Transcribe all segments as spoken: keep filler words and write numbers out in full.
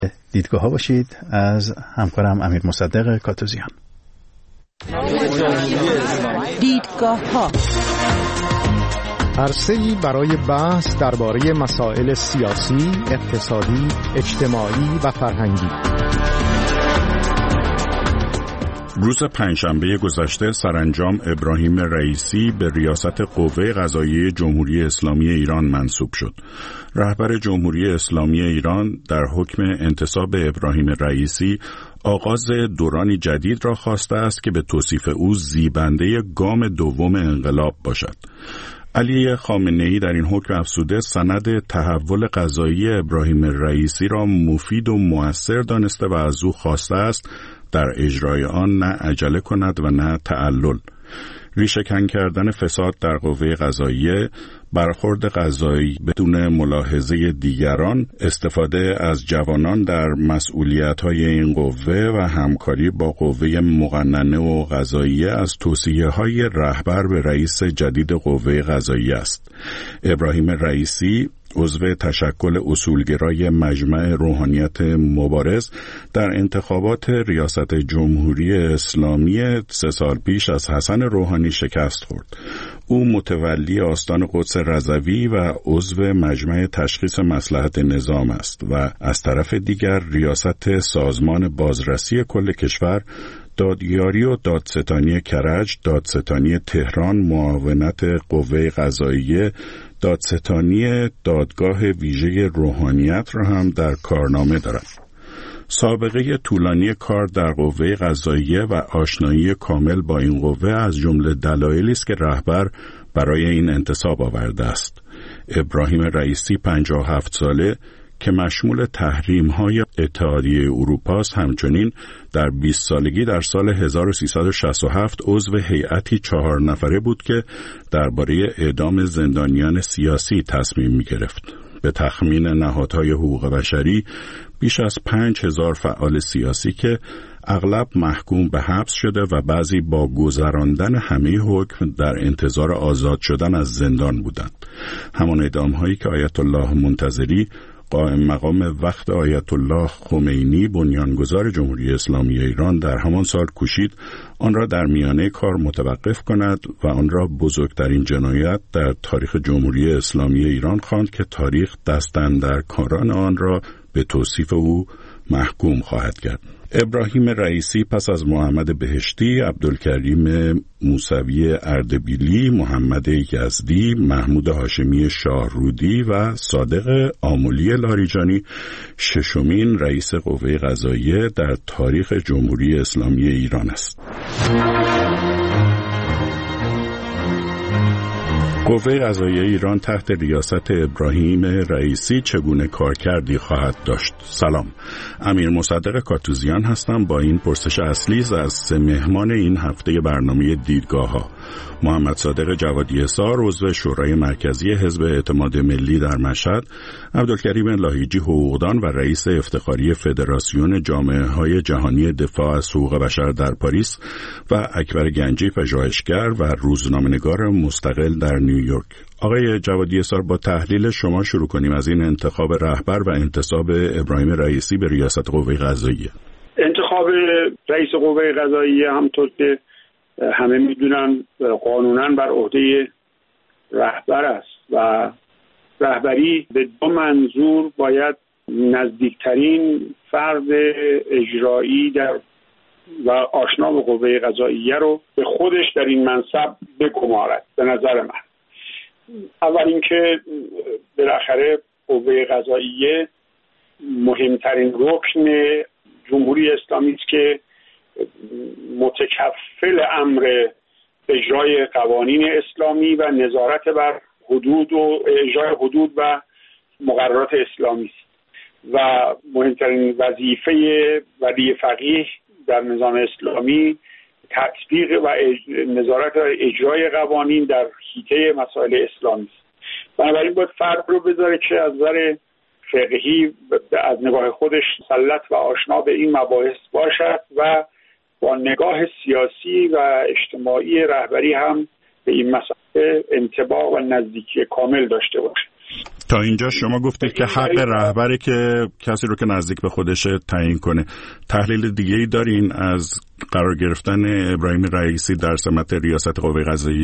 دیدگاه ها باشید از همکارم امیر مصدق کاتوزیان. دیدگاه ها عرصه‌ای برای بحث درباره مسائل سیاسی، اقتصادی، اجتماعی و فرهنگی. روز پنجشنبه گذشته سرانجام ابراهیم رئیسی به ریاست قوه قضاییه جمهوری اسلامی ایران منصوب شد. رهبر جمهوری اسلامی ایران در حکم انتصاب ابراهیم رئیسی آغاز دورانی جدید را خواسته است که به توصیف او زیبنده گام دوم انقلاب باشد. علی خامنه‌ای در این حکم افزوده سند تحول قضایی ابراهیم رئیسی را مفید و مؤثر دانسته و از او خواسته است در اجرای آن نه عجله کند و نه تعلل. ریشه‌کن کردن فساد در قوه قضاییه، برخورد قضایی بدون ملاحظه دیگران، استفاده از جوانان در مسئولیت‌های این قوه و همکاری با قوه مقننه و قضاییه از توصیه‌های رهبر به رئیس جدید قوه قضاییه است. ابراهیم رئیسی عضو تشکل اصولگرای مجمع روحانیت مبارز در انتخابات ریاست جمهوری اسلامی سه سال پیش از حسن روحانی شکست خورد. او متولی آستان قدس رضوی و عضو مجمع تشخیص مصلحت نظام است و از طرف دیگر ریاست سازمان بازرسی کل کشور، دادیاری و دادستانی کرج، دادستانی تهران، معاونت قوه قضاییه، دادستانی دادگاه ویژه روحانیت را هم در کارنامه دارد. سابقه طولانی کار در قوه قضاییه و آشنایی کامل با این قوه از جمله دلایلی است که رهبر برای این انتصاب آورده است. ابراهیم رئیسی پنجاه و هفت ساله که مشمول تحریم‌های اتحادیه اروپا است، همچنین در بیست سالگی در سال هزار و سیصد و شصت و هفت عضو هیئتی چهار نفره بود که درباره اعدام زندانیان سیاسی تصمیم می‌گرفت. به تخمین نهادهای حقوق بشری بیش از پنج هزار فعال سیاسی که اغلب محکوم به حبس شده و بعضی با گذراندن همه حکم در انتظار آزاد شدن از زندان بودند. همان اعدام‌هایی که آیت الله منتظری قائم مقام وقت آیت الله خمینی بنیانگذار جمهوری اسلامی ایران در همان سال کوشید آن را در میانه کار متوقف کند و آن را بزرگترین جنایت در تاریخ جمهوری اسلامی ایران خواند که تاریخ دست اندرکاران آن را به توصیف او محکوم خواهد کرد. ابراهیم رئیسی پس از محمد بهشتی، عبدالکریم موسوی اردبیلی، محمد یزدی، محمود هاشمی شاهرودی و صادق آملی لاریجانی ششمین رئیس قوه قضاییه در تاریخ جمهوری اسلامی ایران است. قوه قضاییه ایران تحت ریاست ابراهیم رئیسی چگونه کارکردی خواهد داشت؟ سلام، امیر مصدق کاتوزیان هستم با این پرسش اصلی از سه مهمان این هفته برنامه دیدگاه ها. محمد صادق جوادی اسار، عضو شورای مرکزی حزب اعتماد ملی در مشهد، عبدالکریم لاهیجی حقوقدان و رئیس افتخاری فدراسیون جامعه های جهانی دفاع از حقوق بشر در پاریس و اکبر گنجی پژوهشگر و روزنامه‌نگار مستقل در نیویورک. آقای جوادی اسار، با تحلیل شما شروع کنیم از این انتخاب رهبر و انتصاب ابراهیم رئیسی به ریاست قوه قضاییه. انتخاب رئیس قوه قضاییه همونطور که همه میدونن قانونا بر عهده رهبر است و رهبری به دو منظور باید نزدیکترین فرد اجرایی در و آشنا به قوه قضاییه رو به خودش در این منصب بگمارد. به نظر من اول اینکه بالاخره قوه قضاییه مهمترین رکن جمهوری اسلامی است که متکفل امر اجرای قوانین اسلامی و نظارت بر حدود و اجرای حدود و مقررات اسلامی است و مهمترین وظیفه ولی فقیه در نظام اسلامی تطبیق و نظارت و اجرای قوانین در حیطه مسائل اسلامی است. بنابراین باید فرق رو بذاره که از نظر فقهی از نگاه خودش مسلط و آشنا به این مباحث باشد و با نگاه سیاسی و اجتماعی رهبری هم به این مسائل انطباع و نزدیکی کامل داشته باشه. تا اینجا شما گفتید که حق رهبره که کسی رو که نزدیک به خودش تعیین کنه. تحلیل دیگه ای دارین از قرار گرفتن ابراهیم رئیسی در سمت ریاست قوه قضاییه؟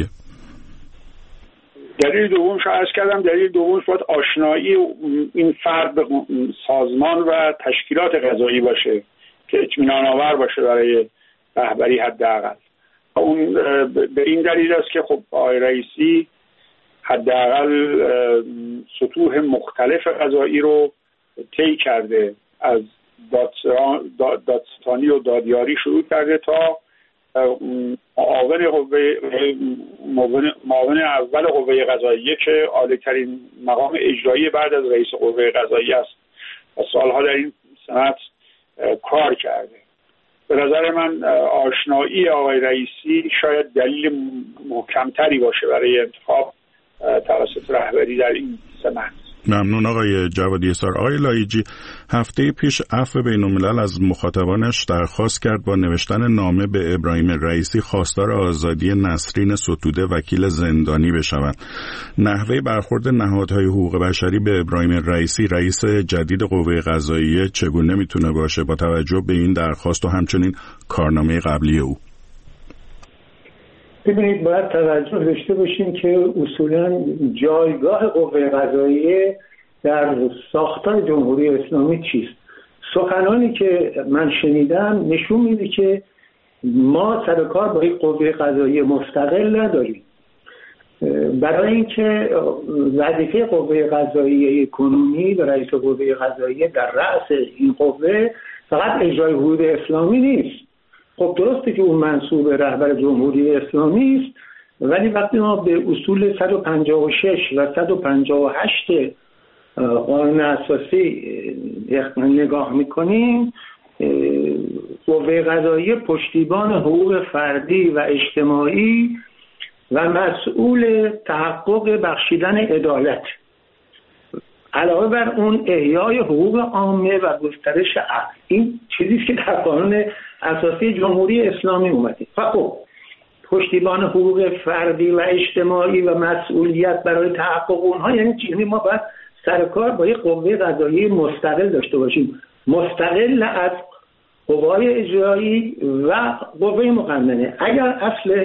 دلیل دومش عرض کردم، دلیل دومش باید آشنایی این فرد به سازمان و تشکیلات قضایی باشه که اطمینان آور باشه برای رهبری حداقل. اون به این دلیل است که خب آقای رئیسی حداقل سطوح مختلف قضایی رو طی کرده، از دادستانی و دادیاری شروع کرده تا معاون قوه معاون اول قوه قضاییه که عالی‌ترین مقام اجرایی بعد از رئیس قوه قضاییه است و سالها در این سمت کار کرده. به نظر من آشنایی آقای رئیسی شاید دلیل محکمتری باشه برای انتخاب توسط رهبری در این سمت. ممنون آقای جوادی اسار. آقای لایجی، هفته پیش عفو بین‌الملل از مخاطبانش درخواست کرد با نوشتن نامه به ابراهیم رئیسی خواستار آزادی نسرین ستوده وکیل زندانی بشوند. نحوه برخورد نهادهای حقوق بشری به ابراهیم رئیسی رئیس جدید قوه قضاییه چگونه میتونه باشه با توجه به این درخواست و همچنین کارنامه قبلی او؟ ببینید، باید توجه داشته باشیم که اصولاً جایگاه قوه قضاییه در ساختار جمهوری اسلامی چیست. سخنانی که من شنیدم نشون میده که ما سر کار با یک قوه قضاییه مستقل نداریم. برای اینکه وظیفه قوه قضاییه کنونی و رئیس قوه قضاییه در رأس این قوه فقط اجرای حدود اسلامی نیست. خب درسته که اون منصوب رهبر جمهوری اسلامی است، ولی وقتی ما به اصول صد و پنجاه و شش و صد و پنجاه و هشت قانون اساسی نگاه میکنیم، قوه قضاییه پشتیبان حقوق فردی و اجتماعی و مسئول تحقق بخشیدن عدالت، علاوه بر اون احیای حقوق عامه و گسترش عدل. این چیزی که در قانون اساسی جمهوری اسلامی اومده. خب پشتیبان حقوق فردی و اجتماعی و مسئولیت برای تحقق اونها یعنی چی؟ ما باید سرکار با یک قوه قضاییه مستقل داشته باشیم، مستقل از قوای اجرایی و قوه مقننه. اگر اصل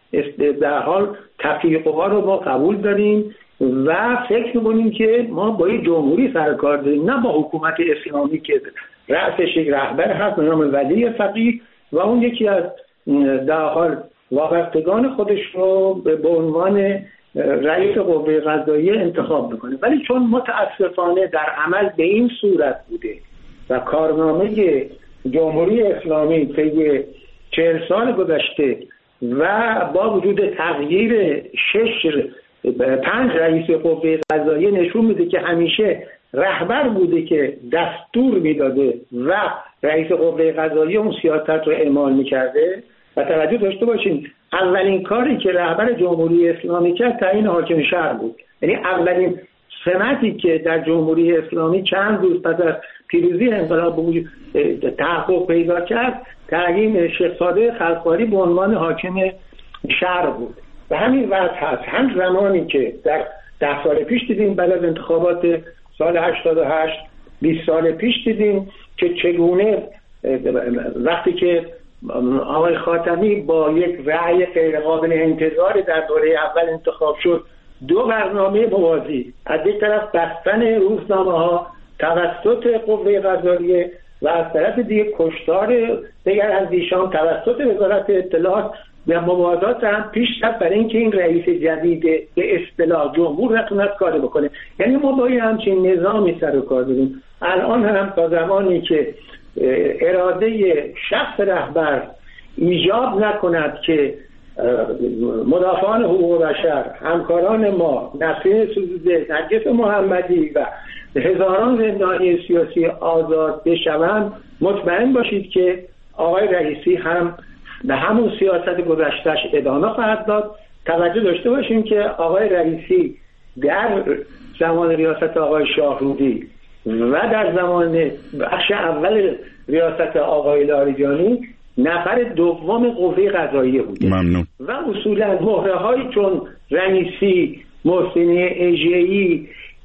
در حال تفریق‌ها رو ما قبول داریم و فکر می‌کنیم که ما با یک جمهوری سرکار داریم، نه با حکومت اسلامی که رأسش یک رهبر هست به نام ولی فقیه و اون یکی از در حال وابستگان خودش رو به عنوان رئیس قوه قضاییه انتخاب میکنه. ولی چون متاسفانه در عمل به این صورت بوده و کارنامه جمهوری اسلامی طی چهل سال گذشته و با وجود تغییر شش پنج رئیس قوه قضاییه نشون میده که همیشه رهبر بوده که دستور میداده و رئیس قوه قضاییه اون سیاست رو اعمال میکرده. و توجه داشته باشین اولین کاری که رهبر جمهوری اسلامی کرد تعیین حاکم شهر بود. یعنی اولین سمتی که در جمهوری اسلامی چند روز پس از پیروزی انقلاب تحقق پیدا کرد تعیین شیخ صادق خلخاری به عنوان حاکم شهر بود. و همین وضع هست. هم زمانی که در ده سال پیش دیدیم بعد از انتخابات سال هشتاد و هشت بیست سال پیش دیدیم که چگونه وقتی که آقای خاتمی با یک رأی غیر قابل انتظار در دوره اول انتخاب شد، دو برنامه موازی، از یک طرف بستن روزنامه ها توسط قوه قضاییه و از طرف دیگه کشتار دیگر از ایشان توسط وزارت اطلاعات و موازات هم پیش رفت برای اینکه این رئیس جدید به اصطلاح جمهور نتوند کار بکنه. یعنی ما با همچین نظامی سر و کار داریم. الان هم تا زمانی که اراده شخص رهبر ایجاب نکند که مدافعان حقوق بشر، همکاران ما، نسرین ستوده، نرگس محمدی و هزاران زندانی سیاسی آزاد بشوند، مطمئن باشید که آقای رئیسی هم به همون سیاست گذشته‌اش ادامه خواهد داد. توجه داشته باشیم که آقای رئیسی در زمان ریاست آقای شاهرودی و در زمان بخش اول ریاست آقای لاریجانی نفر دوم قوه قضاییه بود. ممنون. و اصولا مهره های چون رئیسی، محسنی اژه‌ای،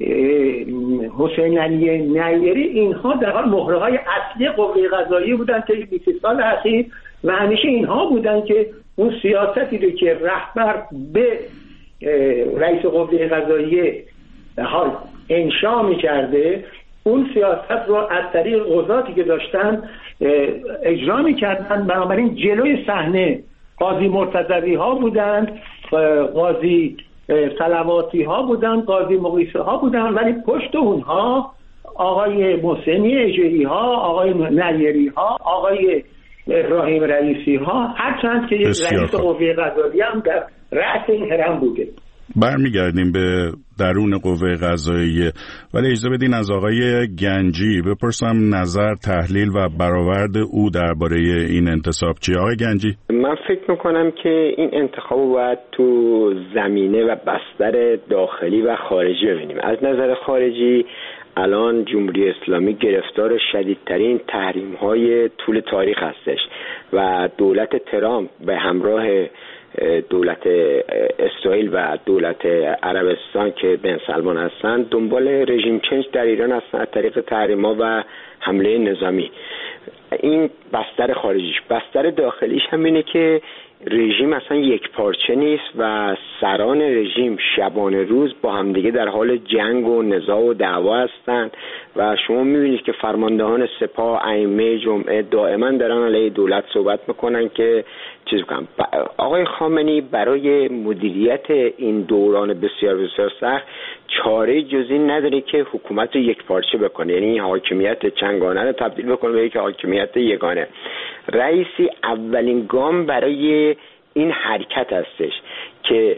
حسین علی نیری، اینها در حال مهره های اصلی قوه قضاییه بودن که بیست سال اخیر و همیشه اینها بودن که اون سیاستی رو که رهبر به رئیس قوه قضاییه حال انشا می‌کرده، اون سیاست رو از طریق قضاتی که داشتن اجرا می‌کردن. بنابراین جلوی صحنه قاضی مرتضوی ها بودند، قاضی صلواتی ها بودند، قاضی مقیسه ها بودند، ولی پشت اونها آقای محسنی اجری ها، آقای نیری ها، آقای ابراهیم رئیسی ها، هرچند که رئیس قوه قضاییه هم در رأس این هرم بوده. برمیگردیم به درون قوه قضاییه، ولی اجازه بدین از آقای گنجی بپرسم نظر، تحلیل و برآورد او درباره این انتصاب چیه. آقای گنجی؟ من فکر میکنم که این انتخاب باید تو زمینه و بستر داخلی و خارجی ببینیم. از نظر خارجی الان جمهوری اسلامی گرفتار شدیدترین تحریم‌های طول تاریخ هستش و دولت ترامپ به همراه دولت اسرائیل و دولت عربستان که بن سلمان هستند دنبال رژیم چنج در ایران هستند از طریق تحریم‌ها و حمله نظامی. این بستر خارجیش. بستر داخلیش هم اینه که رژیم اصلا یک پارچه نیست و سران رژیم شبانه روز با همدیگه در حال جنگ و نزاع و دعوا هستند و شما میبینید که فرماندهان سپاه، ائمه جمعه دائما دارن علیه دولت صحبت میکنن که چیز کنن. آقای خامنه‌ای برای مدیریت این دوران بسیار بسیار سخت چاره جز این نداره که حکومت رو یک پارچه بکنه، یعنی حاکمیت چنگانه رو تبدیل بکنه به یک حاکمیت یگانه. رئیسی اولین گام برای این حرکت هستش که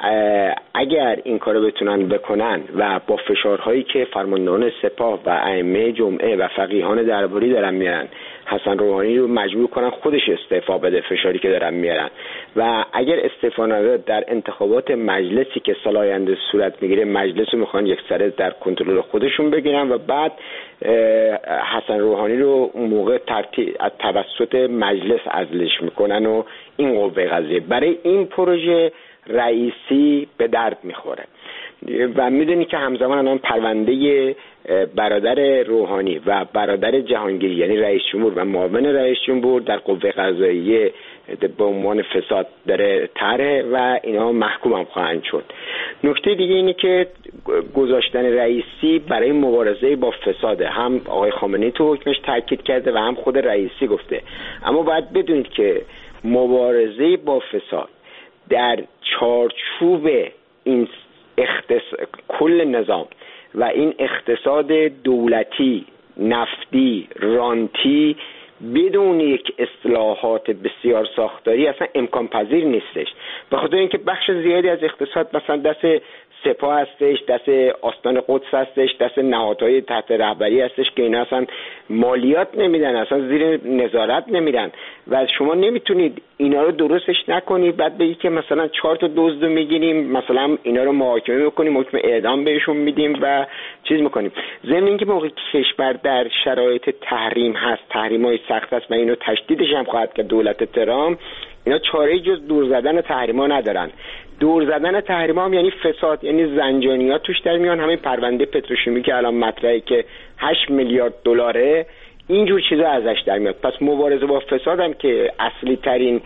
اگر این کارو بتونن بکنن و با فشارهایی که فرماندهان سپاه و ائمه جمعه و فقیهان درباری دارن میارن، حسن روحانی رو مجبور کنن خودش استعفا بده، فشاری که دارن میارن، و اگر استعفا نده در انتخابات مجلسی که سال آینده صورت میگیره مجلس رو میخوان یک سره در کنترل خودشون بگیرن و بعد حسن روحانی رو اون موقع ترتیب از توسط مجلس عزلش میکنن و این قوه قضاییه برای این پروژه رئیسی به درد میخوره. و میدونی که همزمان الان پرونده برادر روحانی و برادر جهانگیری یعنی رئیس جمهور و معاون رئیس جمهور در قوه قضاییه به عنوان فساد داره طرح و اینا محکوم هم خواهند شد. نکته دیگه اینه که گذاشتن رئیسی برای مبارزه با فساده، هم آقای خامنه‌ای تو حکمش تاکید کرده و هم خود رئیسی گفته. اما باید بدونید که مبارزه با فساد در چارچوب این اختص... کل نظام و این اقتصاد دولتی، نفتی، رانتی بدون یک اصلاحات بسیار ساختاری اصلا امکان پذیر نیستش. به خاطر اینکه بخش زیادی از اقتصاد مثلا دست سپاه هستش، دست آستان قدس هستش، دست نهادهای تحت رهبری هستش که اینا اصلا مالیات نمیدن، اصلا زیر نظارت نمیرن و شما نمیتونید اینا رو درستش نکنید بعد بگید که مثلا چهار تا دزد میگیریم مثلا اینا رو محاکمه میکنیم، حکم اعدام بهشون میدیم و چیز میکنیم. ضمن اینکه موقع کشور در شرایط تحریم هست، تحریم‌های سخت هست و اینو تشدیدش هم خواهد که دولت ترامپ، اینا چاره جز دور زدن تحریم‌ها ندارن. دور زدن تحریم‌ها هم یعنی فساد، یعنی زنجانیات توش در میان. همین پرونده پتروشیمی که الان مطرحه که هشت میلیارد دلاره، اینجور چیزا ازش در میاد. پس مبارزه با فساد هم که اصلی ترین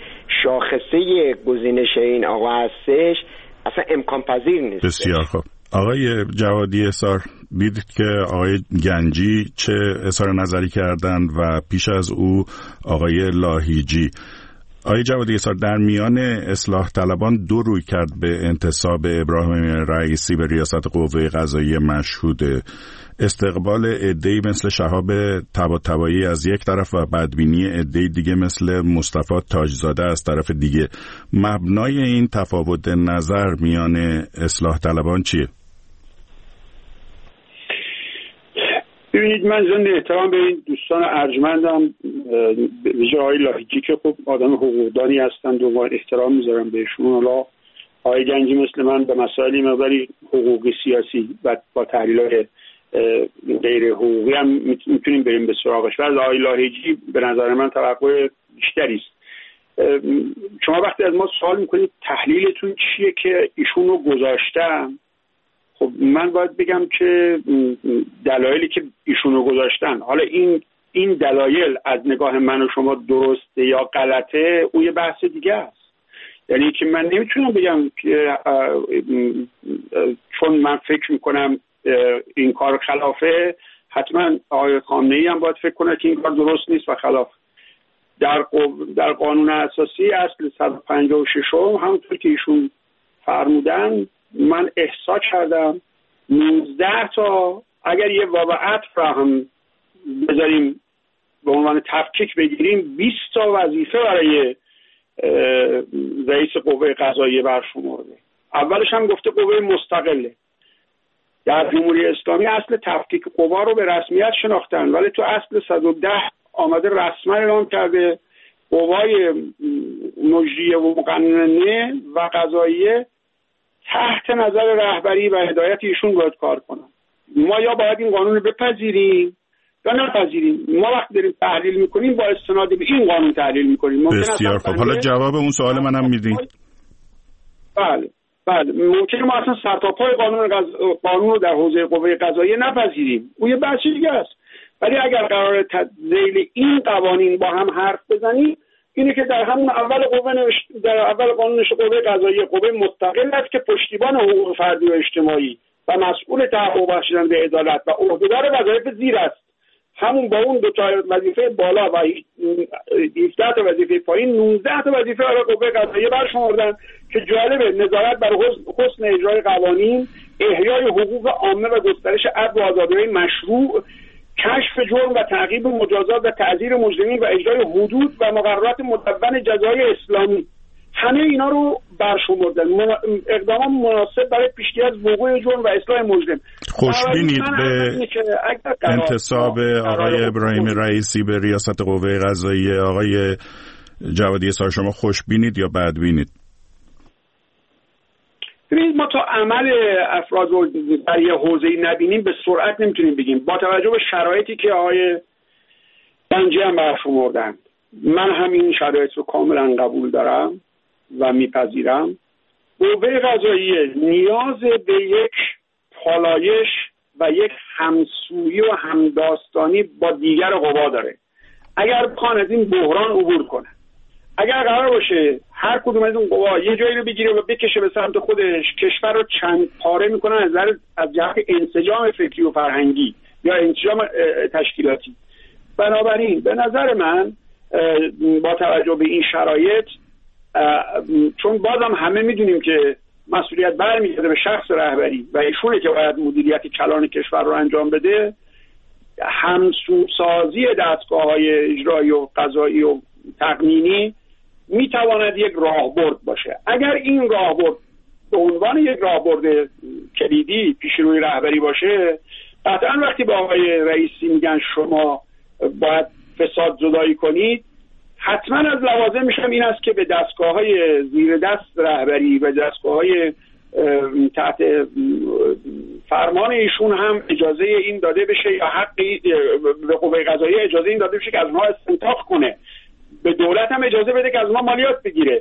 شاخصه گزینش این آقا هستش اصلا امکان پذیر نیست. بسیار خوب. آقای جوادی اصار، دیدید که آقای گنجی چه اظهار نظری کردن و پیش از او آقای لاهیجی. آقای جوادی اصار، در میان اصلاح طلبان دو روی کرد به انتصاب ابراهیم رئیسی به ریاست قوه قضاییه مشهوده. استقبال عده‌ای مثل شهاب طباطبایی از یک طرف و بدبینی عده‌ای دیگه مثل مصطفی تاجزاده از طرف دیگه. مبنای این تفاوت نظر میان اصلاح طلبان چیه؟ ببینید، من ضمن احترام به این دوستان ارجمندم، ویژه آقای لاهیجی که خب آدم حقوقدانی هستند و احترام میذارم بهشون. حالا آقای گنجی مثل من به مسائلی مقداری حقوقی سیاسی و با تحلیل‌های غیر حقوقی هم میتونیم بریم به سراغش. ولی آقای لاهیجی به نظر من توقع بیشتری است. شما وقتی از ما سوال میکنید تحلیلتون چیه که ایشون رو گذاشتن، خب من باید بگم که دلایلی که ایشونو گذاشتن، حالا این این دلایل از نگاه من و شما درسته یا غلطه، اون یه بحث دیگه است. یعنی که من نمیتونم بگم که چون من فکر میکنم این کار خلافه، حتما آقای خامنه‌ای هم باید فکر کنه که این کار درست نیست و خلاف. در در قانون اساسی اصل صد و پنجاه و شش همونطور که ایشون فرمودن من احساس کردم نوزده تا، اگر یه واو عطف را هم بذاریم به عنوان تفکیک بگیریم، بیست تا وظیفه برای رئیس قوه قضاییه برشمرده. اولش هم گفته قوه مستقله. در جمهوری اسلامی اصل تفکیک قوا رو به رسمیت شناختن، ولی تو اصل صد و ده آمده رسما اعلام کرده قوای مجریه و مقننه و قضاییه تحت نظر رهبری و هدایت ایشون باید کار کنن. ما یا باید این قانون رو بپذیریم یا نپذیریم. ما وقتی داریم تحلیل میکنیم با استناد به این قانون تحلیل میکنیم. بسیار خب، حالا جواب اون سوال منم میدین. بله بله ممکنه ما اصلا سرتاپای قانون قض... قانون رو در حوزه قوه قضاییه نپذیریم، اون یه بحث دیگه است. ولی اگر قرار تذیل این قوانین با هم حرف بزنیم، اینه که در همون اول قوه نوشت... در اول قانون نوشته قوه قضاییه قوه مستقل است که پشتیبان حقوق فردی و اجتماعی و مسئول تحقق بخشیدن به عدالت و عهدهدار وظایف زیر است. همون با اون دو تا وظیفه بالا و هفده تا وظیفه پایین نوزده تا وظیفه برای قوه قضاییه برشمردن که جالبه نظارت بر حسن اجرای قوانین، احیای حقوق عامه و گسترش عدل و آزادی‌های مشروع، کشف جرم و تعقیب مجازات و تعزیر مجرمین و اجرای حدود و مقررات مدون جزای اسلامی. همه اینا رو برشمردن. اقدام مناسب برای پیشگیری از وقوع جرم و اصلاح مجرم. خوشبینید به انتصاب آقای ابراهیم رئیسی به ریاست قوه قضاییه؟ آقای جوادی اسحاق شما خوشبینید یا بدبینید؟ ببینید ما تا عمل افراد رو در یه حوزه‌ای نبینیم به سرعت نمیتونیم بگیم. با توجه به شرایطی که آقای گنجی هم برشمردن، من هم این شرایط رو کاملا قبول دارم و میپذیرم. قوه قضاییه نیاز به یک پالایش و یک همسویی و همداستانی با دیگر قوا داره. اگر بخوان از این بحران عبور کنه، اگر قرار باشه هر کدوم از اون قوا یه جایی رو بگیره و بکشه به سمت خودش، کشور رو چند پاره میکنن از نظر از جهت انسجام فکری و فرهنگی یا انسجام تشکیلاتی. بنابراین به نظر من با توجه به این شرایط، چون بازم همه میدونیم که مسئولیت برمیگرده به شخص رهبری و ایشونه که باید مدیریت کلان کشور رو انجام بده، همسوسازی دستگاه‌های اجرایی و قضایی و تقنینی میتواند یک راهبرد باشه. اگر این راهبرد به عنوان یک راهبرد کلیدی پیش روی رهبری باشه، قطعا وقتی با آقای رئیسی میگن شما باید فساد زدایی کنید، حتما از لوازمش هم این است که به دستگاه‌های زیر دست رهبری و دستگاه‌های تحت فرمان ایشون هم اجازه این داده بشه یا حقی به قوه قضاییه اجازه این داده بشه که از اونها استنتاق کنه، به دولت هم اجازه بده که از اونها مالیات بگیره.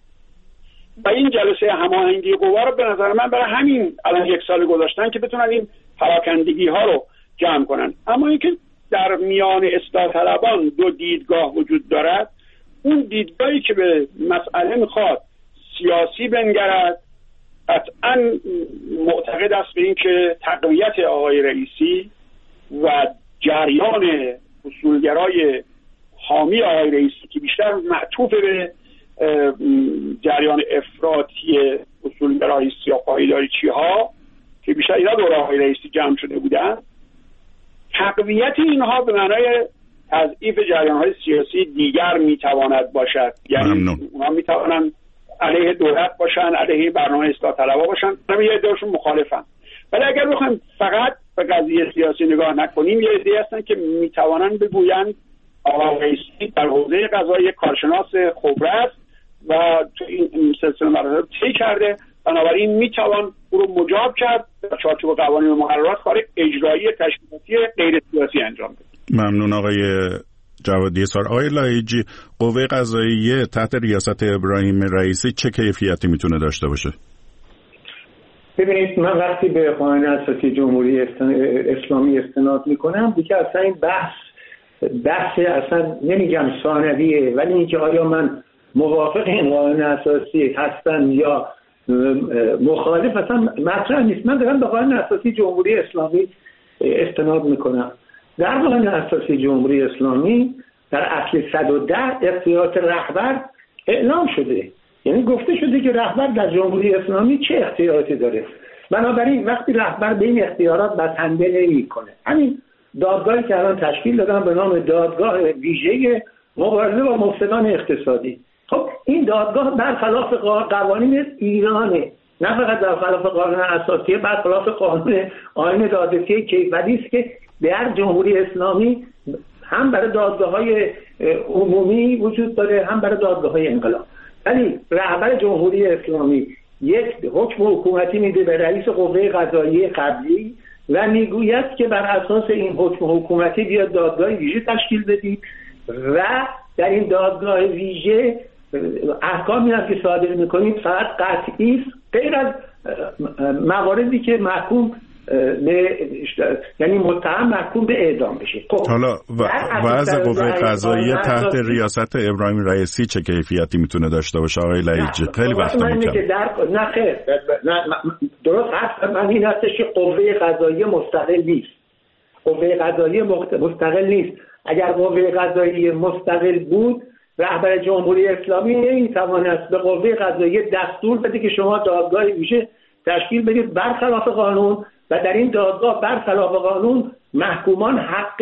و این جلسه هماهنگی قوا رو به نظر من برای همین الان یک سال گذاشتن که بتونن این پراکندگی ها رو جمع کنن. اما اینکه در میان اصلاح طلبان دو دیدگاه وجود دارد، اون دیدگاهی که به مسئله میخواد سیاسی بنگرد قطعا معتقد است به این که تقویت آقای رئیسی و جریان اصولگرای حامی آقای رئیسی که بیشتر معطوف به جریان افراطی اصولگرای سیاه پایداریچی ها که بیشتر اینا دور آقای رئیسی جمع شده بودن، تقویت اینها به معنای تضعیف جریان‌های سیاسی دیگر میتواند باشد. یعنی اونها میتوانند علیه دولت باشن، علیه برنامه اصلاح طلبها باشن، همه یه عده‌شون مخالفن. ولی اگر بخوایم فقط به قضیه سیاسی نگاه نکنیم، یه عده‌ای هستن که میتوانند بگویند آقای رئیسی در حوزه قضایی کارشناس خبره است و تو این سلسله مراحل طی کرده، بنابراین میتوان او رو مجاب کرد در چارچوب قوانین و مقررات کار اجرایی تشکیلاتی غیر سیاسی انجام بده. ممنون آقای جوادی اسحاق. آقای لایجی، قوه قضاییه تحت ریاست ابراهیم رئیسی چه کیفیتی میتونه داشته باشه؟ ببینید من وقتی به قانون اساسی جمهوری اسلامی استناد میکنم دیگه اصلا این بحث بحث اصلا نمیگم ثانویه، ولی اینکه آیا من موافق این قانون اساسی هستم یا مخالف اصلا مطرح نیست. من دارم به قانون اساسی جمهوری اسلامی استناد میکنم. در قانون اساسی جمهوری اسلامی در اصل صد و ده اختیارات رهبر اعلام شده، یعنی گفته شده که رهبر در جمهوری اسلامی چه اختیاراتی داره. بنابراین وقتی رهبر به این اختیارات بسنده نمی‌کنه، همین دادگاهی که الان تشکیل دادن به نام دادگاه ویژه مبارزه با مفسدان اقتصادی، خب این دادگاه برخلاف قوانین ایرانه، نه فقط برخلاف قانون اساسی، برخلاف قانون آیین دادرسی کیفری است که در جمهوری اسلامی هم برای دادگاه‌های عمومی وجود داره، هم برای دادگاه‌های انقلاب. ولی رهبر جمهوری اسلامی یک حکم حکومتی میده به رئیس قوه قضاییه قبلی و میگوید که بر اساس این حکم حکومتی بیاد دادگاه ویژه تشکیل بدید و در این دادگاه ویژه احکامی هم که صادر میکنید فقط قطعی است، غیر از مواردی که محکوم به یعنی متهم محکوم به اعدام بشه. خب حالا وضع قوه قضاییه تحت ریاست ابراهیم رئیسی چه کیفیتی میتونه داشته باشه آقای لایجی؟ خیلی وقت میگم نه خیر، درست هست. من این هستش که قوه قضاییه مستقل نیست، قوه قضاییه مستقل نیست. اگر قوه قضاییه مستقل بود رهبر جمهوری اسلامی نمیتواند به قوه قضاییه دستور بده که شما دادگاه ویژه تشکیل بدید برخلاف قانون و در این دادگاه برخلاف قانون محکومان حق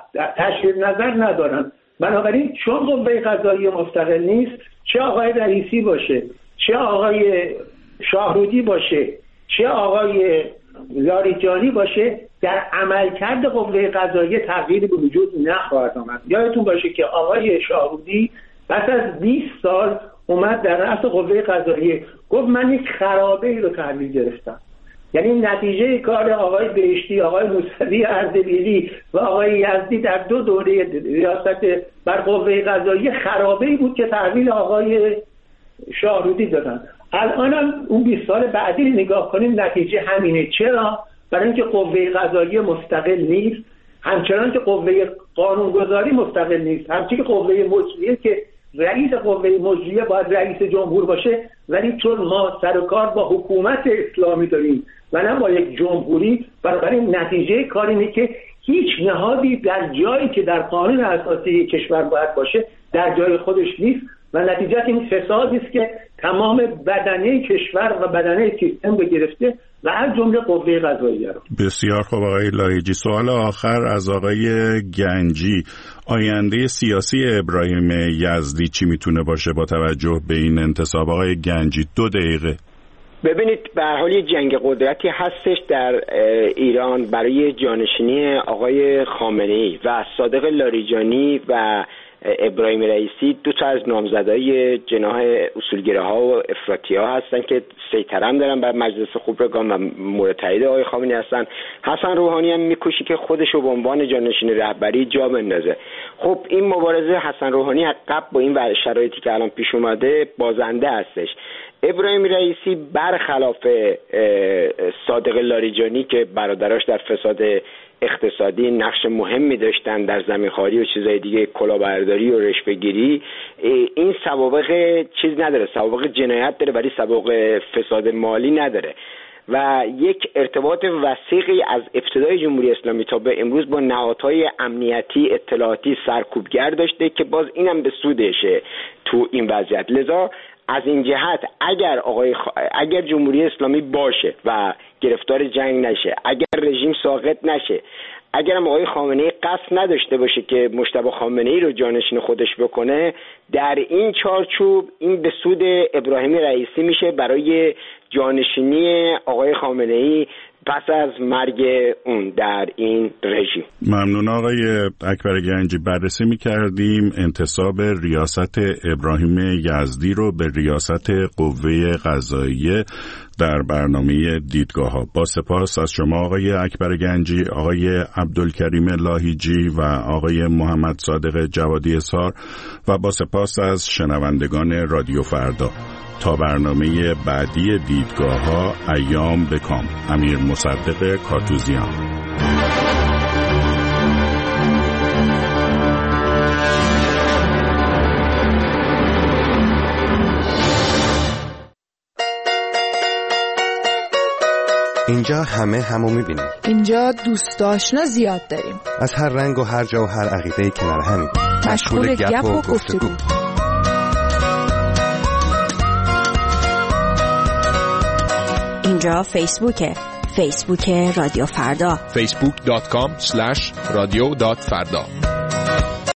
تشخیص نظر ندارند. بنابراین چون قوه قضاییه مستقل نیست، چه آقای رئیسی باشه، چه آقای شاهرودی باشه، چه آقای لاریجانی باشه، در عملکرد قوه قضاییه تغییری به وجود نخواهد آمد. یادتون باشه که آقای شاهرودی پس از بیست سال اومد در رأس قوه قضاییه گفت من یک خرابه ای رو تحویل گرفتم. یعنی نتیجه کار آقای بهشتی، آقای موسوی اردبیلی و آقای یزدی در دو دوره ریاست بر قوه قضاییه خرابه ای بود که تحویل آقای شاهرودی دادن. الان هم اون بیست سال بعدی نگاه کنیم نتیجه همینه. چرا؟ برای اینکه قوه قضاییه مستقل نیست، همچنان که قوه قانونگذاری مستقل نیست، همچنین که قوه مجریه که رئیس قوه مجریه باید رئیس جمهور باشه، ولی چون ما سر و کار با حکومت اسلامی داریم و نه با یک جمهوری، بنابراین نتیجه کار اینه که هیچ نهادی در جایی که در قانون اساسی کشور باید باشه در جای خودش نیست و نتیجه این فسادی است که تمام بدنه کشور و بدنه سیستم رو گرفته و از جمله قوه قضاییه رو. بسیار خوب آقای لایجی. سوال آخر از آقای گنجی، آینده سیاسی ابراهیم یزدی چی میتونه باشه با توجه به این انتصاب؟ آقای گنجی دو دقیقه. ببینید به هر حال جنگ قدرتی هستش در ایران برای جانشینی آقای خامنه‌ای و صادق لاریجانی و ابراهیم رئیسی، دو تا از نامزدای جناح اصولگراها و افراطی‌ها هستن که سیطره هم دارن بر مجلس خبرگان و مورد تایید آقای خامنه‌ای هستن. حسن روحانی هم میکوشه که خودش رو به عنوان جانشین رهبری جا بندازه. خب این مبارزه حسن روحانی قبل با این شرایطی که الان پیش اومده بازنده هستش. ابراهیم رئیسی برخلاف صادق لاریجانی که برادراش در فساد اقتصادی نقش مهمی داشتن در زمینخواری و چیزهای دیگه، کلاهبرداری و رشوه‌گیری، این سوابق چیز نداره، سوابق جنایت داره ولی سوابق فساد مالی نداره و یک ارتباط وثیقی از ابتدای جمهوری اسلامی تا به امروز با نهادهای امنیتی اطلاعاتی سرکوبگر داشته که باز اینم به سودشه تو این وضعیت. لذا از این جهت اگر آقای خ... اگر جمهوری اسلامی باشه و گرفتار جنگ نشه، اگر رژیم ساقط نشه، اگر هم آقای خامنه‌ای قصد نداشته باشه که مجتبی خامنه‌ای رو جانشین خودش بکنه، در این چارچوب این به سود ابراهیم رئیسی میشه برای جانشینی آقای خامنه‌ای پس از مرگ اون در این رژیم. ممنون آقای اکبر گنجی. بررسی می‌کردیم انتصاب ریاست ابراهیم یزدی رو به ریاست قوه قضاییه در برنامه دیدگاه‌ها. با سپاس از شما آقای اکبر گنجی، آقای عبدالکریم لاهیجی و آقای محمد صادق جوادی اظهار و با سپاس از شنوندگان رادیو فردا. تا برنامه بعدی دیدگاه ها، ایام بکام. امیر مصدق کارتوزیان. اینجا همه همو میبینیم. اینجا دوست آشنا زیاد داریم. از هر رنگ و هر جا و هر عقیده‌ای کنار همیم. مشغول گپ و گفتگو. اینجا فیسبوکه. فیسبوک رادیو فردا. فیسبوک دات کام اسلش رادیو دات فردا.